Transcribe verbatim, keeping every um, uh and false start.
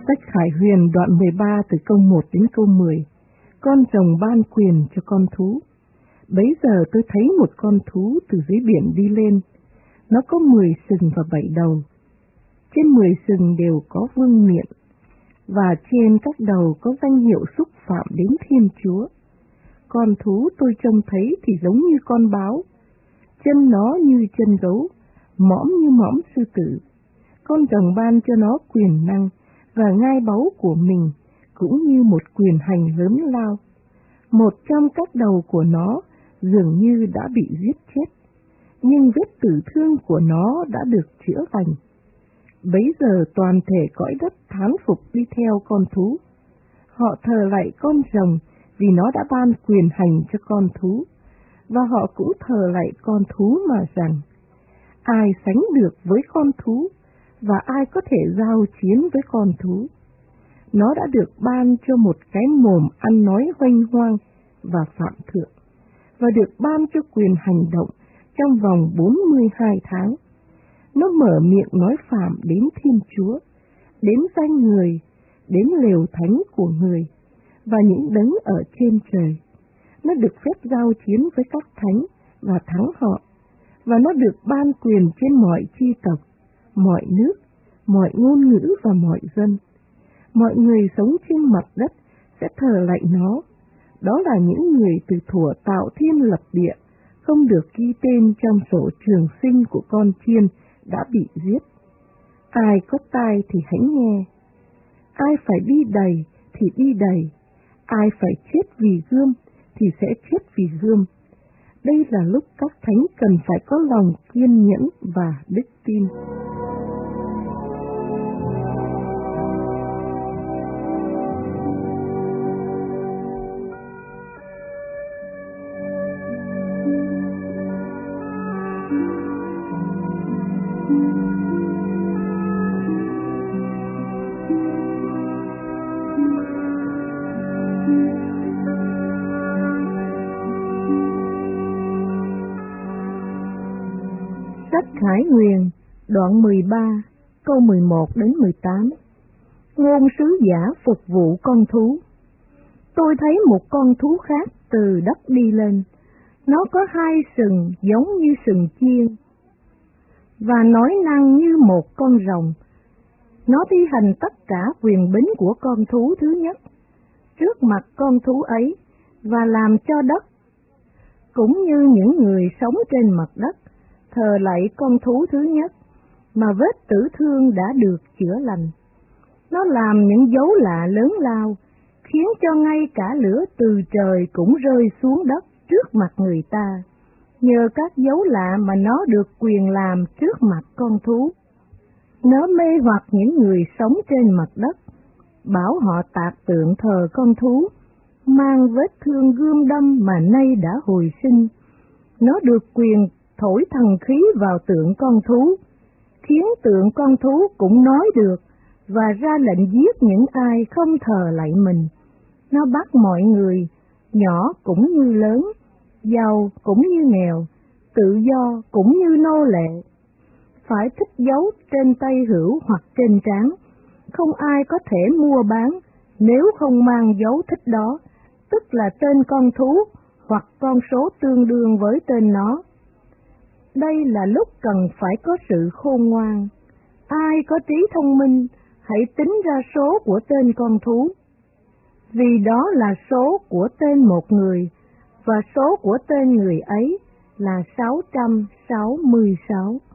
Sách Khải Huyền đoạn mười ba từ câu một đến câu mười. Con rồng ban quyền cho con thú. Bấy giờ tôi thấy một con thú từ dưới biển đi lên. Nó có mười sừng và bảy đầu. Trên mười sừng đều có vương miện, và trên các đầu có danh hiệu xúc phạm đến Thiên Chúa. Con thú tôi trông thấy thì giống như con báo, chân nó như chân gấu, mõm như mõm sư tử. Con rồng ban cho nó quyền năng và ngai báu của mình, cũng như một quyền hành lớn lao. Một trong các đầu của nó dường như đã bị giết chết, nhưng vết tử thương của nó đã được chữa lành. Bấy giờ toàn thể cõi đất thán phục đi theo con thú. Họ thờ lạy con rồng vì nó đã ban quyền hành cho con thú, và họ cũng thờ lạy con thú mà rằng: ai sánh được với con thú, và ai có thể giao chiến với con thú? Nó đã được ban cho một cái mồm ăn nói hoanh hoang và phạm thượng, và được ban cho quyền hành động trong vòng bốn mươi hai tháng. Nó mở miệng nói phạm đến Thiên Chúa, đến danh người, đến lều thánh của người, và những đấng ở trên trời. Nó được phép giao chiến với các thánh và thắng họ, và nó được ban quyền trên mọi chi tộc, mọi nước, mọi ngôn ngữ và mọi dân. Mọi người sống trên mặt đất sẽ thờ lạy nó. Đó là những người từ thuở tạo thiên lập địa, không được ghi tên trong sổ trường sinh của con chiên đã bị giết. Ai có tai thì hãy nghe. Ai phải đi đầy thì đi đầy. Ai phải chết vì gươm thì sẽ chết vì gươm. Đây là lúc các thánh cần phải có lòng kiên nhẫn và đức tin. Sách Khải Huyền, đoạn mười ba, câu mười một đến mười tám. Ngôn sứ giả phục vụ con thú. Tôi thấy một con thú khác từ đất đi lên. Nó có hai sừng giống như sừng chiên, và nói năng như một con rồng. Nó thi hành tất cả quyền bính của con thú thứ nhất trước mặt con thú ấy, và làm cho đất, cũng như những người sống trên mặt đất, thờ lạy con thú thứ nhất, mà vết tử thương đã được chữa lành. Nó làm những dấu lạ lớn lao, khiến cho ngay cả lửa từ trời cũng rơi xuống đất trước mặt người ta. Nhờ các dấu lạ mà nó được quyền làm trước mặt con thú. Nó mê hoặc những người sống trên mặt đất, bảo họ tạc tượng thờ con thú, mang vết thương gươm đâm mà nay đã hồi sinh. Nó được quyền thổi thần khí vào tượng con thú, khiến tượng con thú cũng nói được, và ra lệnh giết những ai không thờ lạy mình. Nó bắt mọi người, nhỏ cũng như lớn, giàu cũng như nghèo, tự do cũng như nô lệ, phải thích dấu trên tay hữu hoặc trên trán. Không ai có thể mua bán nếu không mang dấu thích đó, tức là tên con thú hoặc con số tương đương với tên nó. Đây là lúc cần phải có sự khôn ngoan. Ai có trí thông minh, hãy tính ra số của tên con thú, vì đó là số của tên một người, và số của tên người ấy là sáu trăm sáu mươi sáu.